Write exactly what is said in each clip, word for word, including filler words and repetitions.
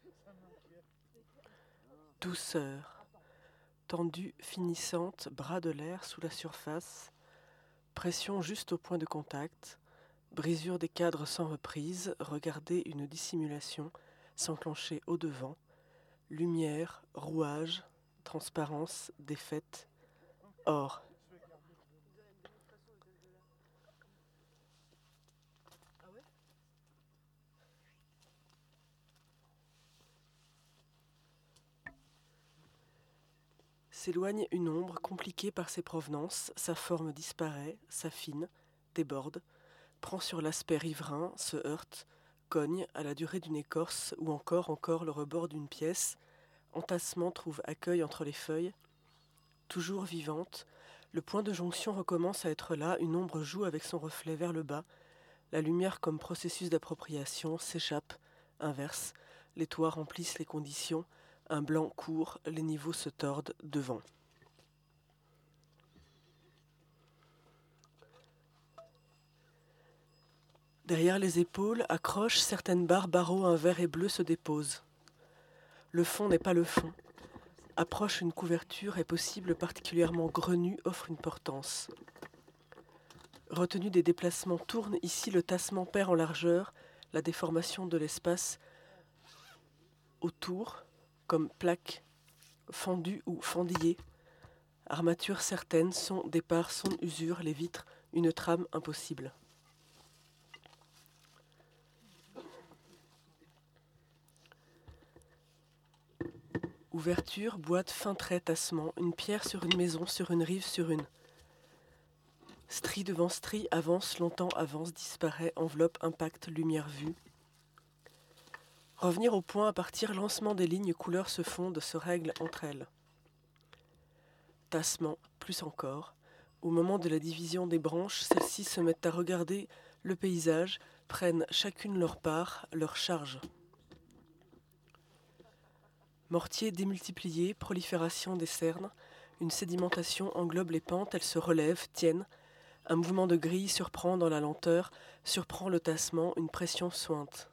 Douceur, tendue finissante, bras de l'air sous la surface, pression juste au point de contact, brisure des cadres sans reprise, regarder une dissimulation s'enclencher au-devant, lumière, rouage, transparence, défaite, or. S'éloigne une ombre compliquée par ses provenances, sa forme disparaît, s'affine, déborde, prend sur l'aspect riverain, se heurte, cogne à la durée d'une écorce ou encore encore le rebord d'une pièce, entassement trouve accueil entre les feuilles, toujours vivante, le point de jonction recommence à être là, une ombre joue avec son reflet vers le bas, la lumière comme processus d'appropriation s'échappe, inverse, les toits remplissent les conditions, un blanc court, les niveaux se tordent devant. Derrière les épaules, accroche certaines barres, barreaux, un vert et bleu se déposent. Le fond n'est pas le fond. Approche une couverture est possible, particulièrement grenue, offre une portance. Retenu des déplacements tourne, ici le tassement perd en largeur, la déformation de l'espace autour, comme plaque, fendue ou fendillée. Armature certaine, son départ, son usure, les vitres, une trame impossible. Ouverture, boîte, fin trait, tassement, une pierre sur une maison, sur une rive, sur une. Strie devant strie, avance, longtemps avance, disparaît, enveloppe, impact, lumière vue. Revenir au point à partir, lancement des lignes, couleurs se fondent, se règlent entre elles. Tassement, plus encore. Au moment de la division des branches, celles-ci se mettent à regarder le paysage, prennent chacune leur part, leur charge. Mortier démultiplié, prolifération des cernes, une sédimentation englobe les pentes, elles se relèvent, tiennent. Un mouvement de grille surprend dans la lenteur, surprend le tassement, une pression sointe.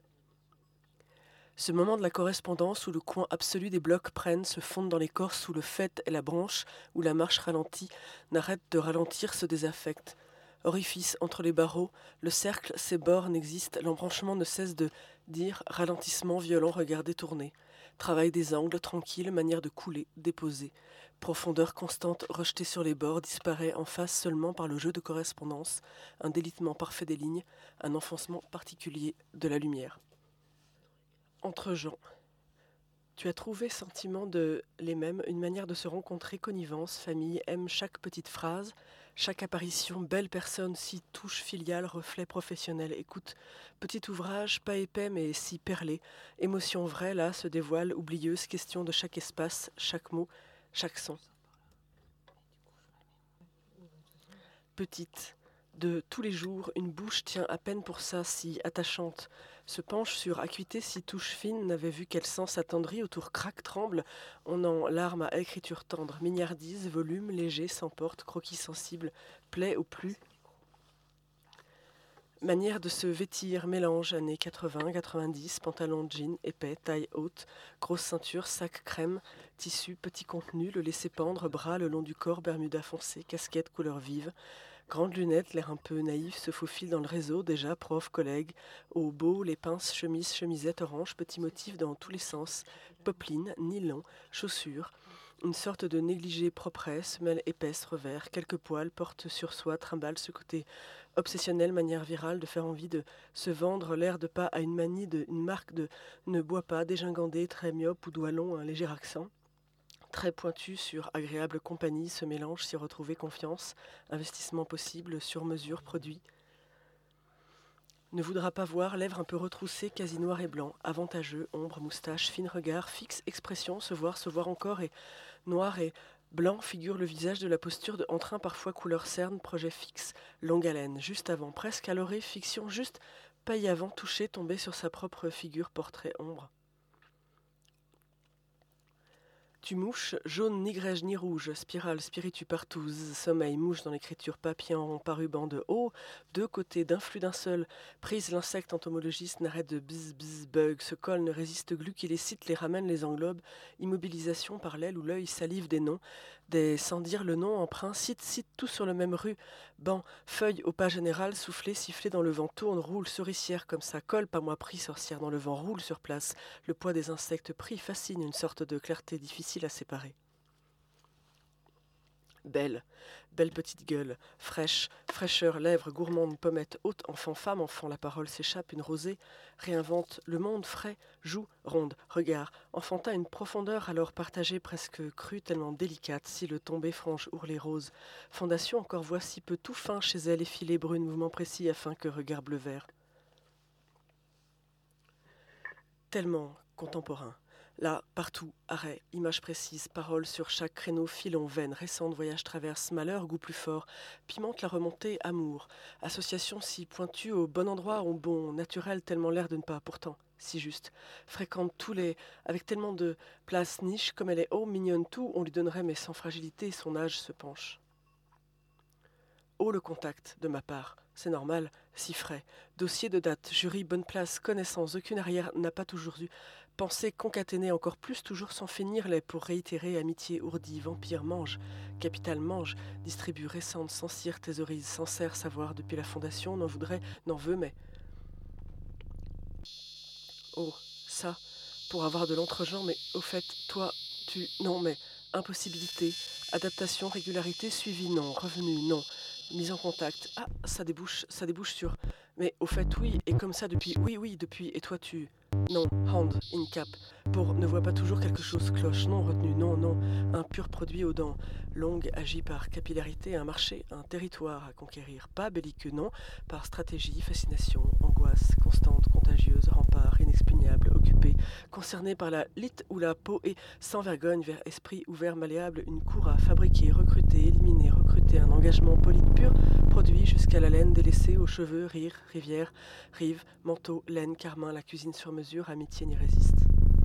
Ce moment de la correspondance où le coin absolu des blocs prennent, se fondent dans l'écorce, où le fait et la branche, où la marche ralentit, n'arrête de ralentir, se désaffecte. Orifice entre les barreaux, le cercle, ses bords n'existent, l'embranchement ne cesse de dire ralentissement violent, regardez tourner. Travail des angles, tranquille, manière de couler, déposer. Profondeur constante rejetée sur les bords, disparaît en face seulement par le jeu de correspondance, un délitement parfait des lignes, un enfoncement particulier de la lumière. Entre gens. Tu as trouvé sentiment de les mêmes, une manière de se rencontrer, connivence, famille, aime chaque petite phrase, chaque apparition, belle personne, si touche filiale, reflet professionnel, écoute, petit ouvrage, pas épais mais si perlé, émotion vraie, là, se dévoile, oublieuse, question de chaque espace, chaque mot, chaque son. Petite, de tous les jours, une bouche tient à peine pour ça, si attachante, se penche sur acuité si touche fine, n'avait vu quel sens attendri, autour craque, tremble, on en larme à écriture tendre, mignardise, volume, léger, s'emporte, croquis sensible, plaît au plus. Manière de se vêtir, mélange, années quatre-vingts, quatre-vingt-dix, pantalon jean, épais, taille haute, grosse ceinture, sac crème, tissu, petit contenu, le laisser pendre, bras le long du corps, bermuda foncé, casquette couleur vive, grandes lunettes, l'air un peu naïf, se faufile dans le réseau, déjà, prof, collègue, au beau, les pinces, chemise, chemisette orange, petits motifs dans tous les sens, popeline, nylon, chaussures, une sorte de négligé propre, semelle épaisse, revers, quelques poils, porte sur soi, trimballe ce côté obsessionnel, manière virale de faire envie de se vendre, l'air de pas à une manie, de, une marque de ne bois pas, dégingandé, très myope ou doigt long, un léger accent. Très pointu sur agréable compagnie, se mélange, s'y retrouver confiance, investissement possible, sur mesure, produit. Ne voudra pas voir, lèvres un peu retroussées, quasi noir et blanc, avantageux, ombre, moustache, fin regard, fixe, expression, se voir, se voir encore, et noir et blanc figure le visage de la posture de entrain, parfois couleur cerne, projet fixe, longue haleine, juste avant, presque à l'oreille, fiction, juste paille avant, touché, tombé sur sa propre figure, portrait, ombre. Tu mouches, jaune ni grège ni rouge, spirale, spiritu partout, zzz, sommeil, mouche dans l'écriture, papier en rond par ruban de haut, deux côtés d'un flux d'un seul, prise l'insecte entomologiste n'arrête de bzz bzz bug, se colle, ne résiste glu qui les cite, les ramène, les englobe, immobilisation par l'aile ou l'œil, salive des noms, des sans dire le nom, emprunt, cite, cite tout sur le même rue, banc, feuille au pas général, soufflé, sifflé dans le vent, tourne, roule, souricière comme ça, colle, pas moi pris, sorcière dans le vent, roule sur place, le poids des insectes pris, fascine, une sorte de clarté difficile à séparer. Belle, belle petite gueule, fraîche, fraîcheur, lèvres, gourmande, pommette, haute, enfant, femme, enfant, la parole s'échappe, une rosée, réinvente le monde frais, joue, ronde, regard, enfantin une profondeur alors partagée presque crue, tellement délicate, si le tombé franche ourlet rose, fondation encore voici peu tout fin chez elle, effilé brune, mouvement précis afin que regard bleu vert. Tellement contemporain. Là, partout, arrêt, image précise, parole sur chaque créneau, filon, veine, récente, voyage traverse, malheur, goût plus fort, pimente la remontée, amour, association si pointue au bon endroit, au bon, naturel, tellement l'air de ne pas, pourtant, si juste, fréquente tous les, avec tellement de place niche, comme elle est haut, mignonne tout, on lui donnerait, mais sans fragilité, son âge se penche. Haut le contact, de ma part, c'est normal, si frais, dossier de date, jury, bonne place, connaissance, aucune arrière n'a pas toujours eu, pensée concaténée encore plus, toujours sans finir les pour réitérer, amitié ourdie, vampire mange, capital mange, distribue récente, sans cire, thésaurise, sincère, savoir depuis la fondation, n'en voudrait, n'en veut, mais... Oh, ça, pour avoir de l'entre-genre, mais au fait, toi, tu... Non, mais... Impossibilité, adaptation, régularité, suivi, non, revenu, non, mise en contact, ah, ça débouche, ça débouche sur... Mais au fait, oui, et comme ça depuis, oui, oui, depuis, et toi tu... Non, hand, in cap, pour ne voit pas toujours quelque chose cloche, non, retenu, non, non, un pur produit aux dents, longue, agit par capillarité, un marché, un territoire à conquérir, pas belliqueux, non, par stratégie, fascination, angoisse, constante, contagieuse, rempart, inexpugnable, occupé, concerné par la lite ou la peau et sans vergogne vers esprit ouvert, malléable, une cour à fabriquer, recruter, éliminer, recruter, un engagement politique pur, produit jusqu'à la laine délaissée aux cheveux, rire, rivière, rive, manteau, laine, carmin, la cuisine sur mesure, amitié n'y résiste.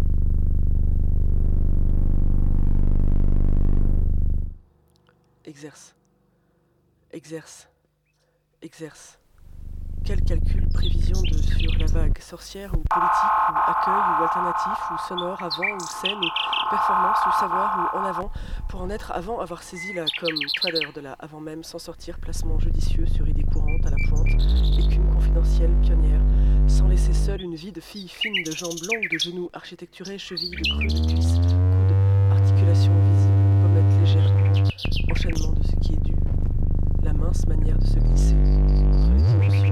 Exerce, exerce, exerce. Quel calcul, prévision de sur la vague, sorcière ou politique, ou accueil, ou alternatif, ou sonore, avant, ou scène, ou performance, ou savoir, ou en avant, pour en être avant avoir saisi la comme trader de la avant même, sans sortir, placement judicieux sur idée courante à la pointe, écume confidentielle, pionnière, sans laisser seule une vie de fille fine, de jambes longues, de genoux architecturés, chevilles, de creux, de cuisses, coudes, articulations visibles, pommettes légères, enchaînement de ce qui est dû, la mince manière de se glisser entre les conjonctions.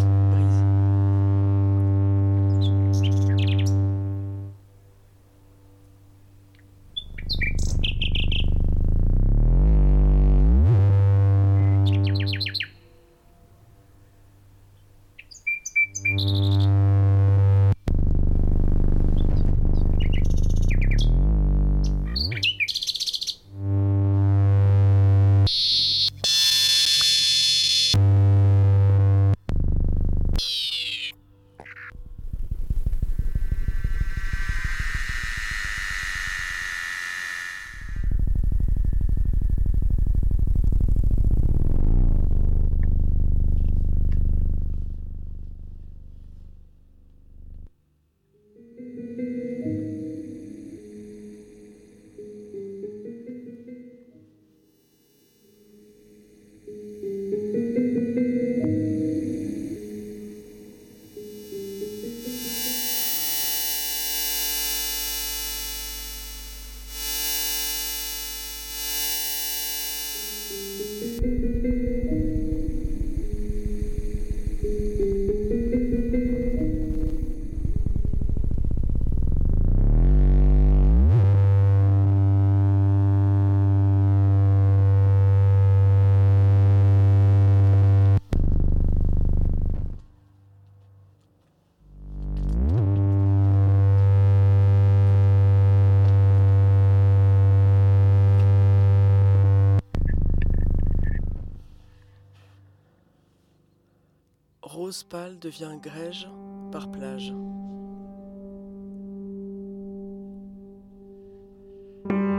Rose pâle devient grège par plage.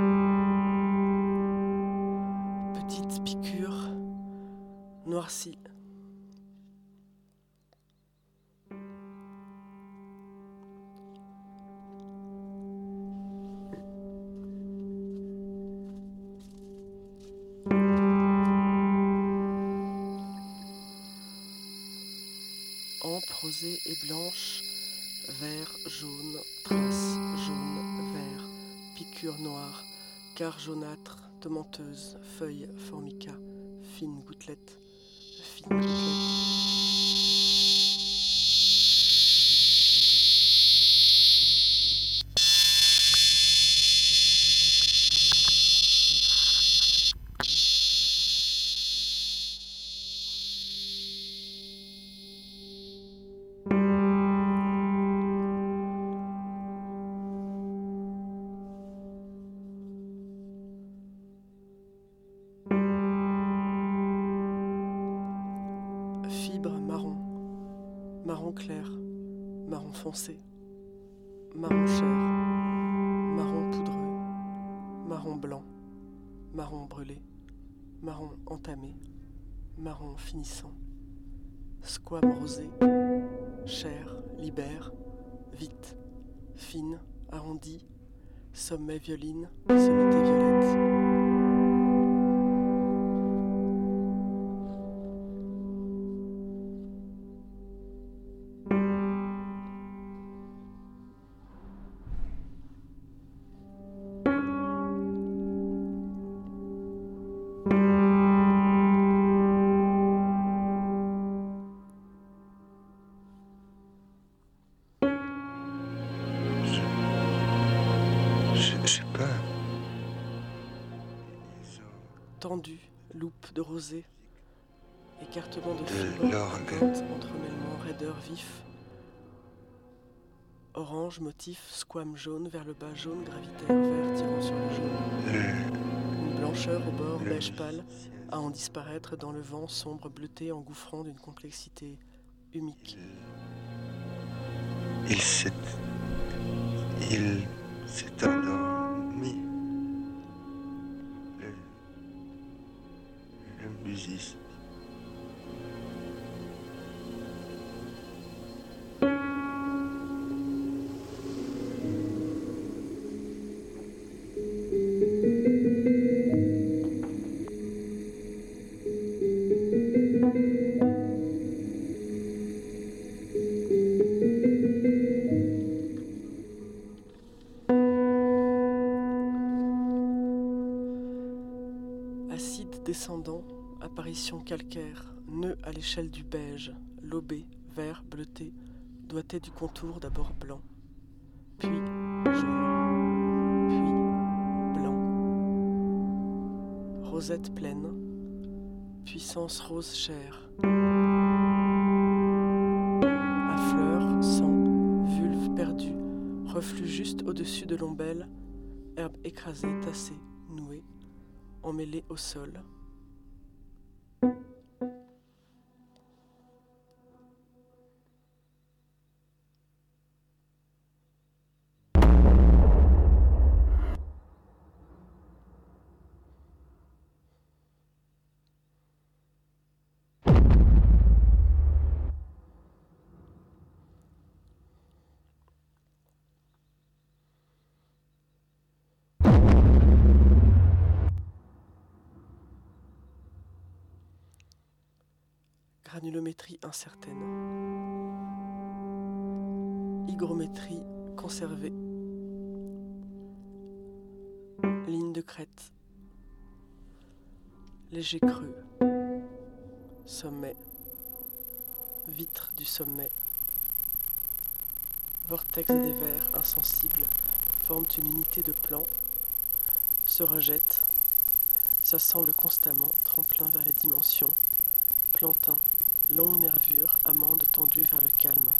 noirci. Ambre rosée et blanche, vert, jaune, trace, jaune, vert, piqûre noire, quart jaunâtre, tomenteuse, feuille, formica, fine gouttelette, fine gouttelette. Fibre marron, marron clair, marron foncé, marron chair, marron poudreux, marron blanc, marron brûlé, marron entamé, marron finissant, squame rosé, chair, libère, vite, fine, arrondie, sommet violine, sommité violette. Tendu, loupe de rosée, écartement de fibres, entremêlement, raideur vif, orange, motif, squame jaune, vers le bas jaune, gravitaire, vert tirant sur le jaune. Une blancheur au bord, beige pâle, à en disparaître dans le vent sombre bleuté engouffrant d'une complexité humique. Il s'est... Il s'est endormi. Le... Le musicien. Descendant, apparition calcaire, nœud à l'échelle du beige, lobé, vert, bleuté, doigté du contour d'abord blanc, puis jaune, puis blanc. Rosette pleine, puissance rose chair. À fleurs, sang, vulve perdue, reflux juste au-dessus de l'ombelle, herbe écrasée, tassée, nouée, emmêlée au sol. Granulométrie incertaine. Hygrométrie conservée. Ligne de crête. Léger creux. Sommet. Vitre du sommet. Vortex des vers insensibles forment une unité de plan, se rejettent, s'assemblent constamment, tremplin vers les dimensions, plantain, longue nervure, amande tendue vers le calme.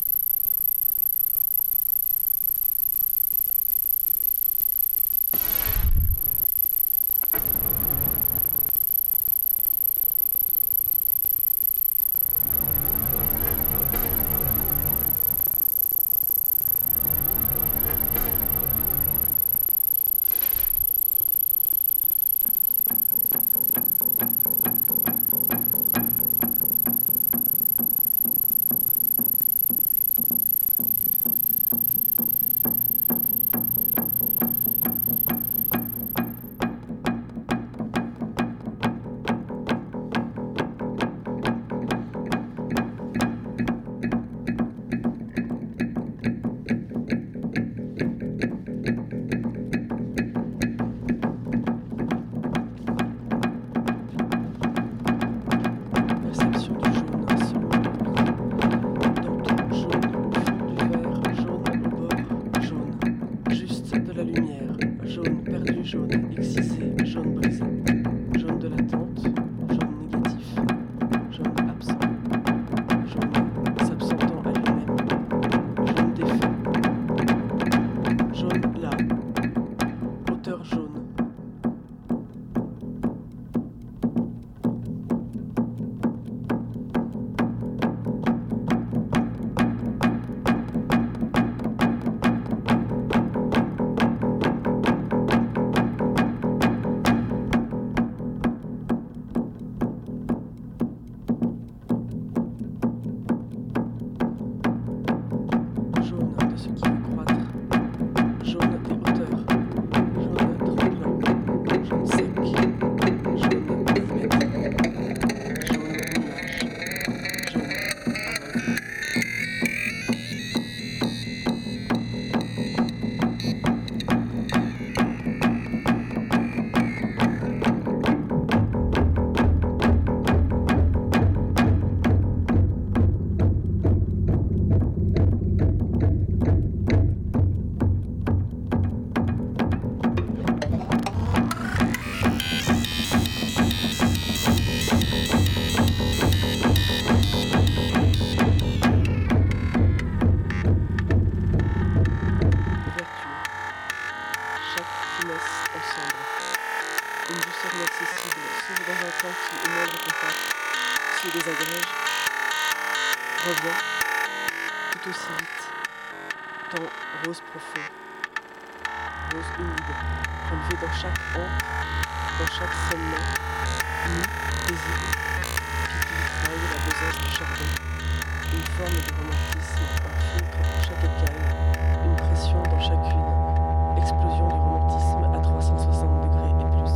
curseur inaccessible s'ouvre dans un temps qui, au moindre contact, se désagrège, revient, tout aussi vite, temps rose profond, rose humide, relevé dans chaque hampe, dans chaque sommet, nu, paisible, pique vitrail, la besace du charbon, une forme de romantisme, un filtre pour chaque écaille, une pression dans chacune, explosion du romantisme à trois cent soixante degrés et plus.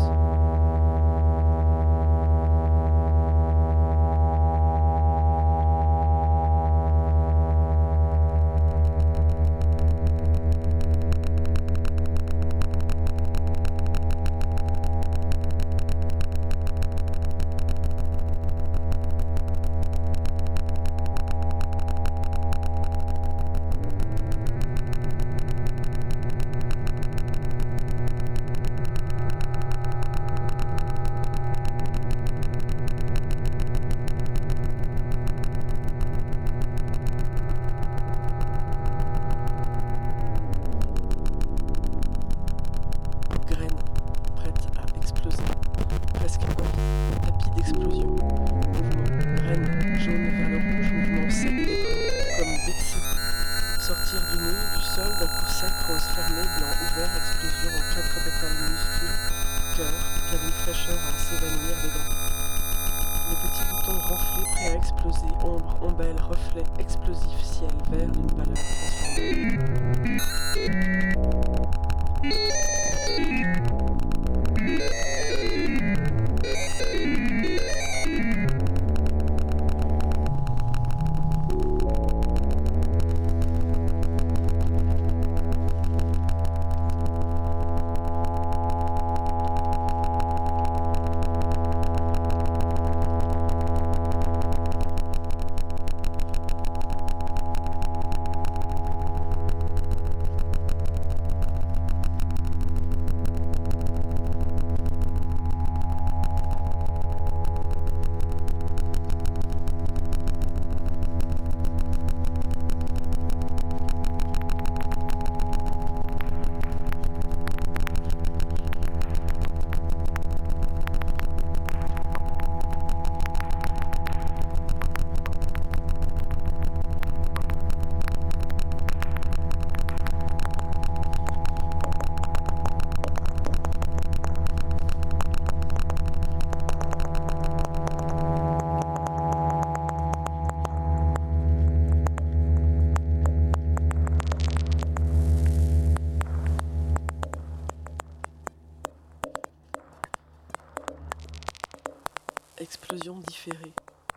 Explosion différée,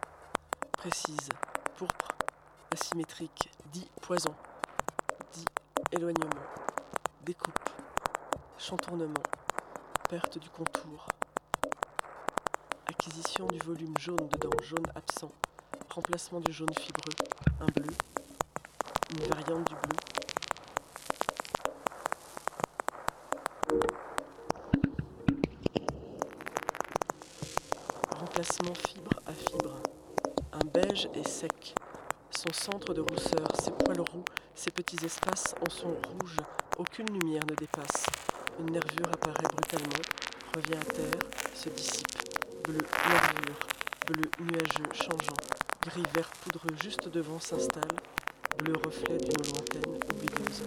précise, pourpre, asymétrique, dit poison, dit éloignement, découpe, chantournement, perte du contour, acquisition du volume jaune dedans, jaune absent, remplacement du jaune fibreux, un bleu, une variante du bleu. Remplacement fibre à fibre. Un beige est sec. Son centre de rousseur, ses poils roux, ses petits espaces en sont rouges. Aucune lumière ne dépasse. Une nervure apparaît brutalement, revient à terre, se dissipe. Bleu nervure, bleu nuageux changeant. Gris vert poudreux juste devant s'installe. Bleu reflet d'une lointaine oublieuse.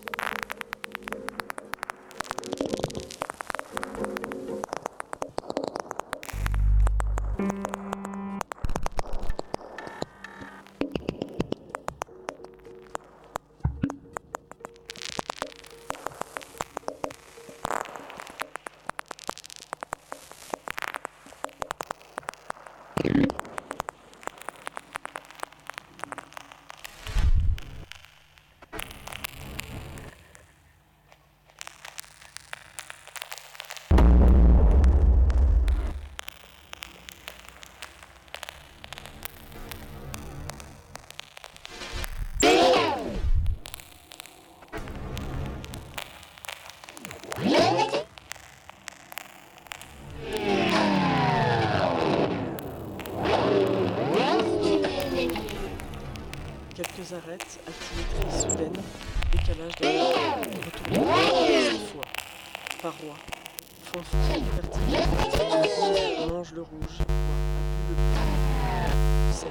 Quelques arêtes, altimétrie soudaine, décalage de la retour de fois, paroi, fille fertile, mange le rouge, bois, a bu le sel.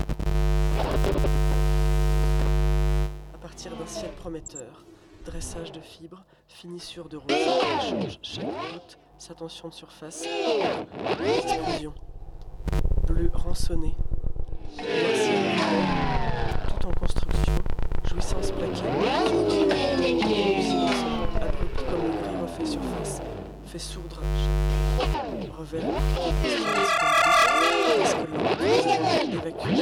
À partir d'un ciel prometteur, dressage de fibres, finissure de rose, échange chaque goutte, sa tension de surface, explosion. Bleu rançonné, tout en construction, jouissance plaquée, abrupt comme le gris refait surface, fait sourdre, revers, évacue,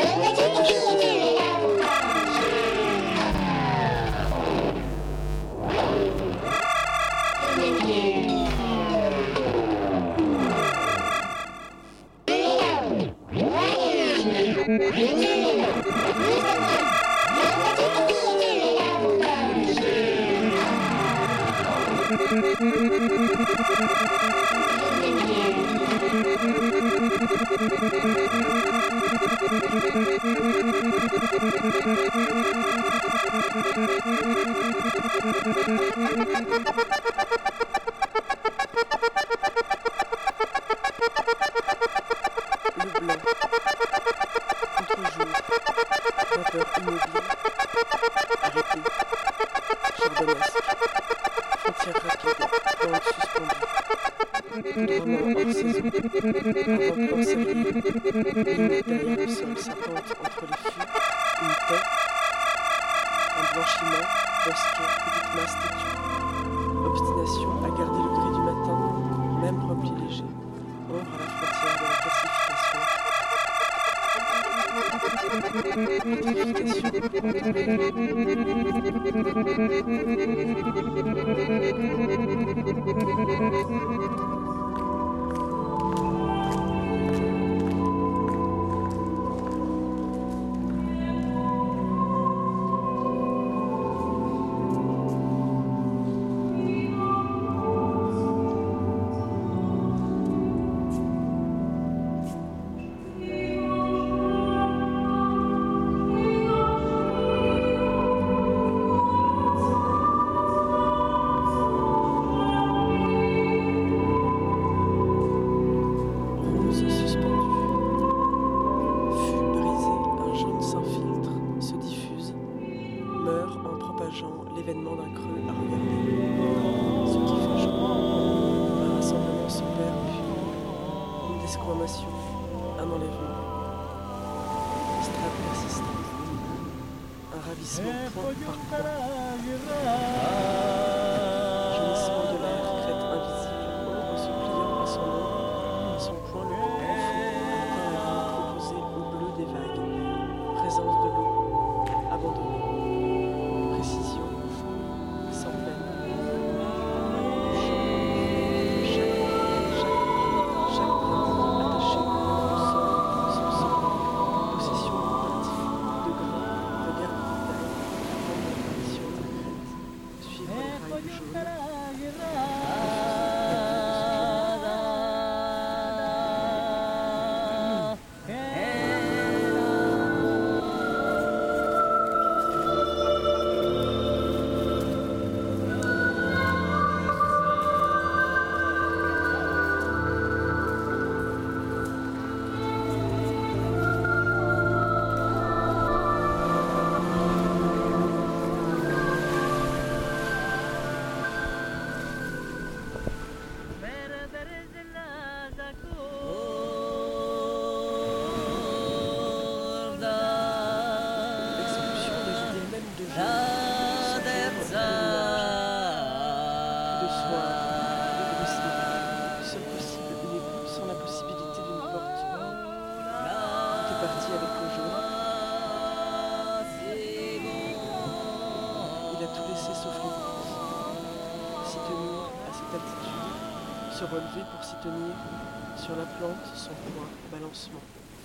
se relever pour s'y tenir, sur la plante, son poids, balancement.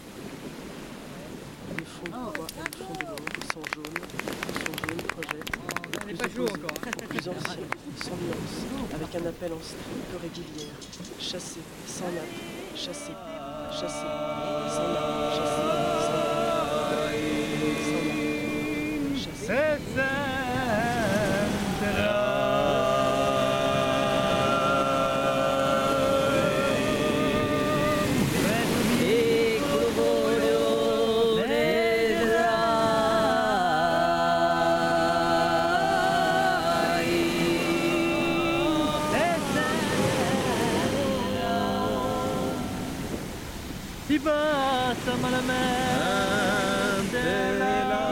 Le fond du bois et le fond de l'ombre, sans jaune, son jaune projette, le plus opposé, au plus ancien, sans nuance, avec un appel en strie peu régulière, chassé, sans nappe, chassé, chassé, sans nappe, chassé, sans nappe, sans nappe, chassé. Si basse à la mer, de la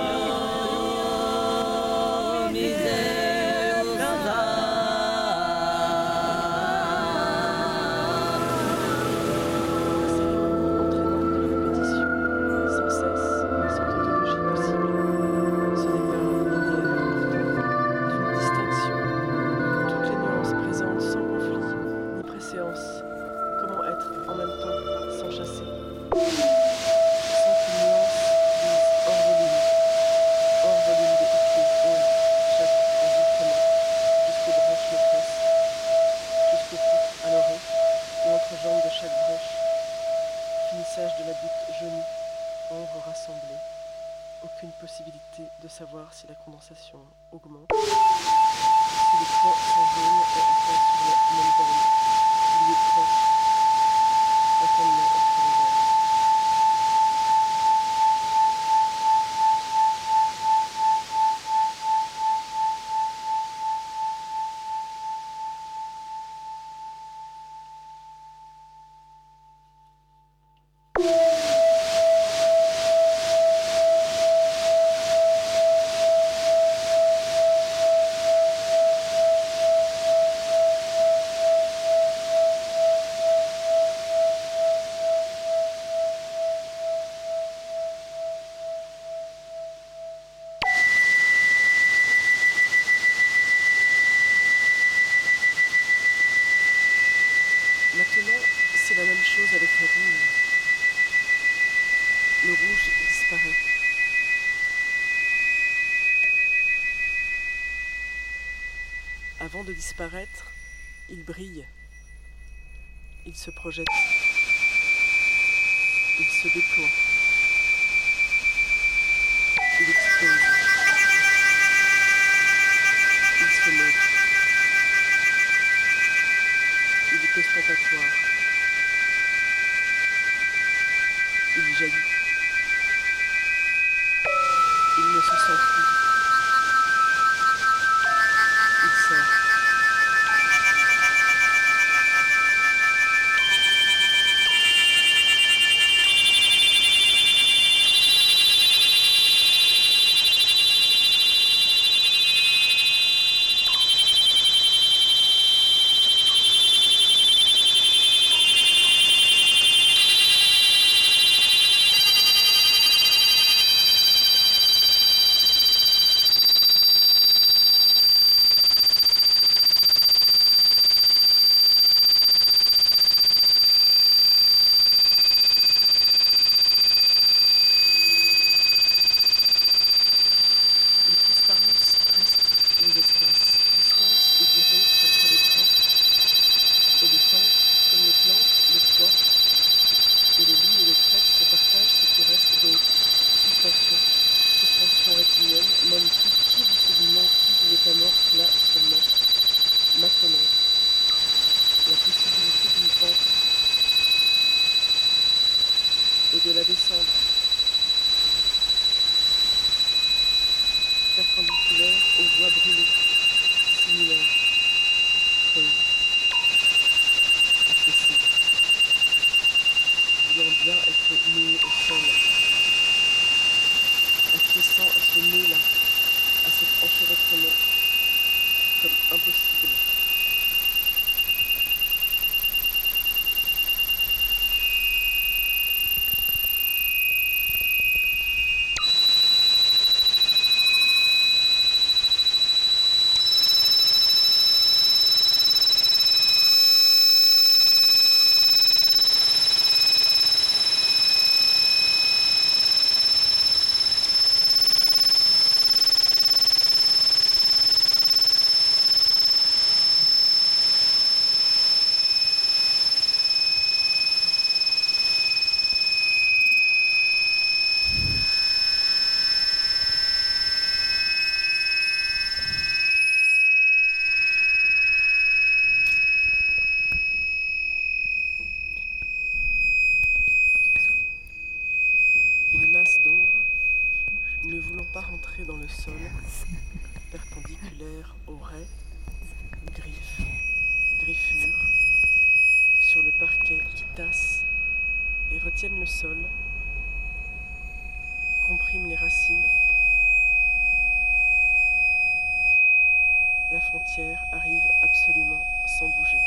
aucune possibilité de savoir si la condensation augmente, si les points sont jaunes et atteint sur le monitoring, s'il est proche, entendement entre les verres. Maintenant, c'est la même chose avec le rouge. Le rouge disparaît. Avant de disparaître, il brille. Il se projette. Il se déploie. Il explose. Il se montre. Il est ostentatoire. Il jaillit. Il ne se sent plus. Il sort. Les espaces, distance et durée entre les points, et les temps, comme les plantes, les toits, et les lignes et les crêtes se partagent ce qui reste donc suspension, suspension rétinienne, même tout qui du sédiment, qui du métamorphe là seulement, maintenant, la possibilité d'une pente et de la descendre perpendiculaire aux voies brûlées, similaires, creuses, affaissées, voulant bien être nouées au sol, acquiesçant à ce nœud-là, à cet enchevêtrement, comme impossible. Masses d'ombre, ne voulant pas rentrer dans le sol, perpendiculaires aux raies, griffes, griffures, sur le parquet qui tasse et retient retiennent le sol, compriment les racines. La frontière arrive absolument sans bouger.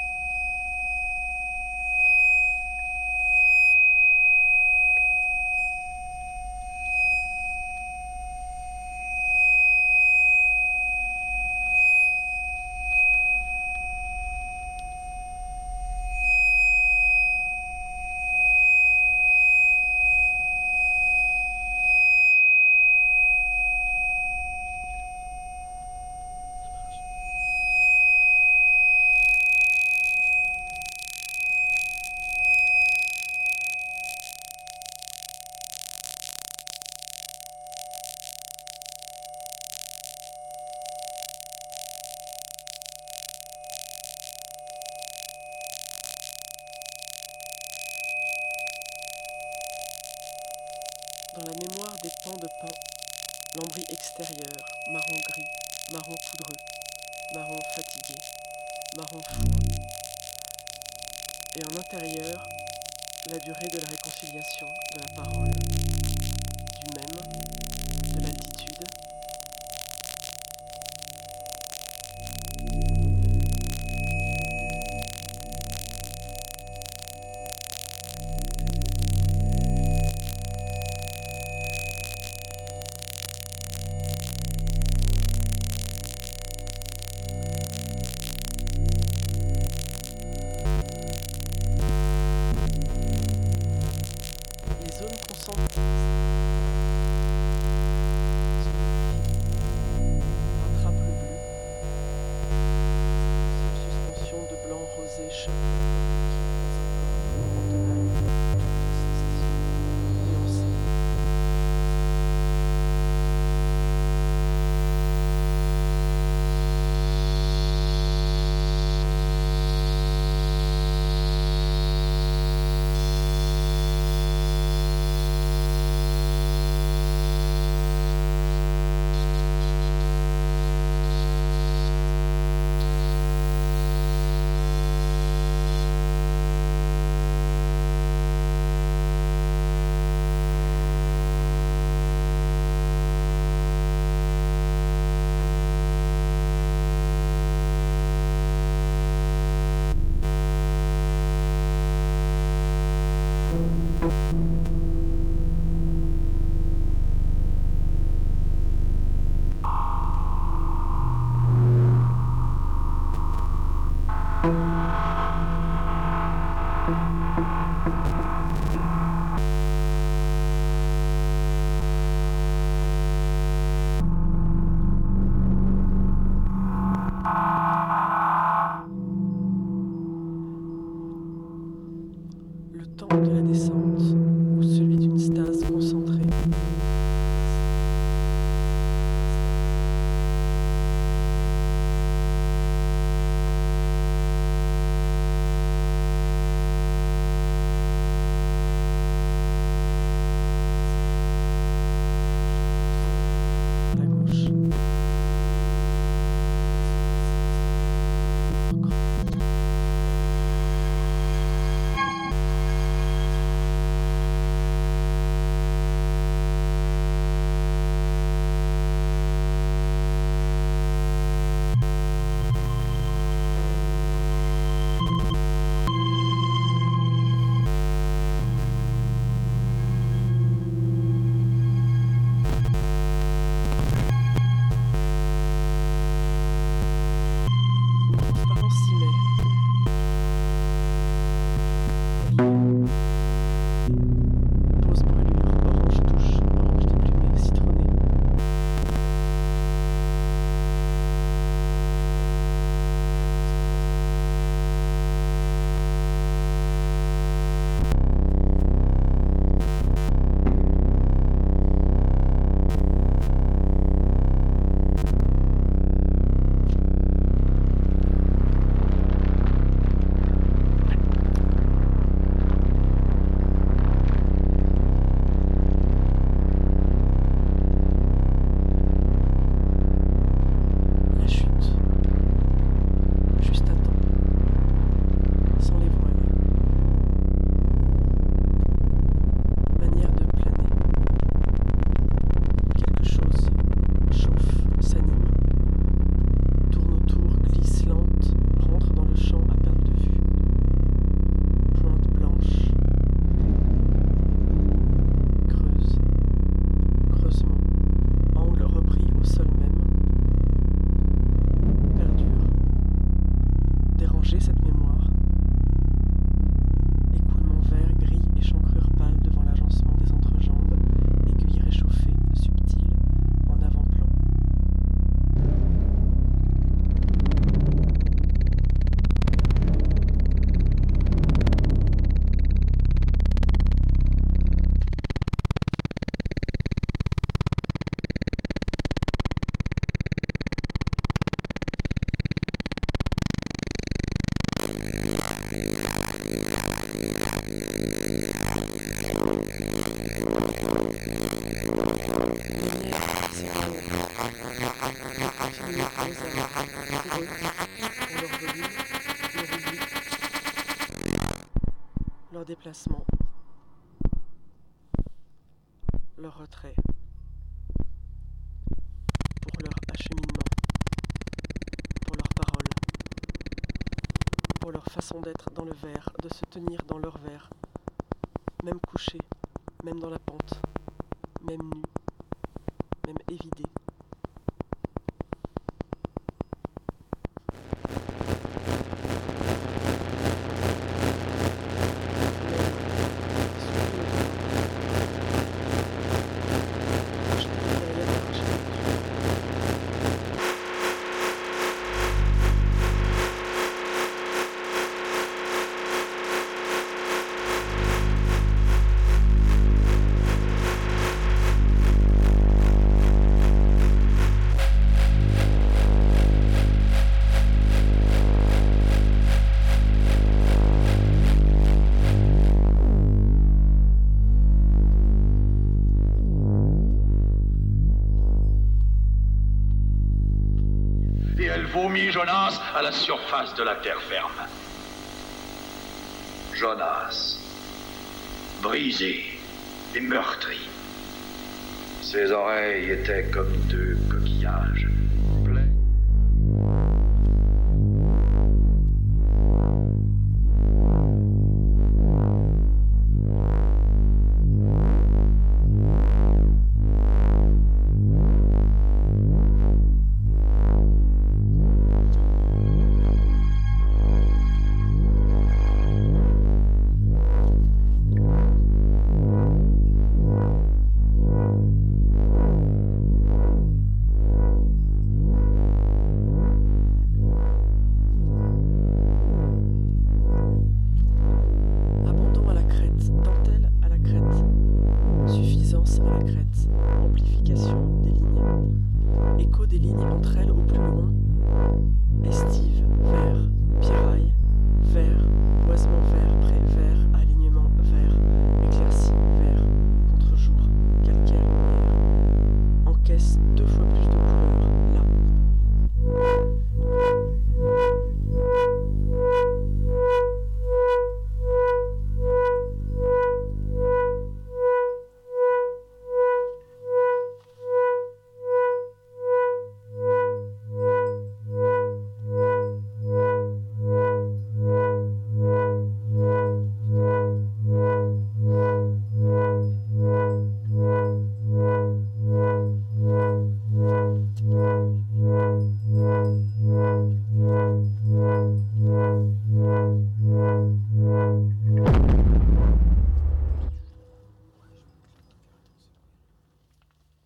Dans la mémoire des pans de pin, lambris extérieur, marron gris, marron poudreux, marron fatigué, marron fou. Et en intérieur, la durée de la réconciliation, de la parole, du même, de l'altitude. Les zones concentrées. Rattrape le bleu. Une suspension de blanc rosé choque en tenaille, toute sensation nuancée. Le temps de la descente ou celui d'une stase concentrée. À la gauche. les gros arbres, pour eux, pour leur volume, leur oubli, leur déplacement, leur retrait, pour leur acheminement, pour leurs paroles, pour leur façon d'être dans le verre, de se tenir dans leur verre, même couché, même dans la pente, même nu, même évidé. Vomit Jonas à la surface de la terre ferme. Jonas, brisé et meurtri. Ses oreilles étaient comme deux coquillages.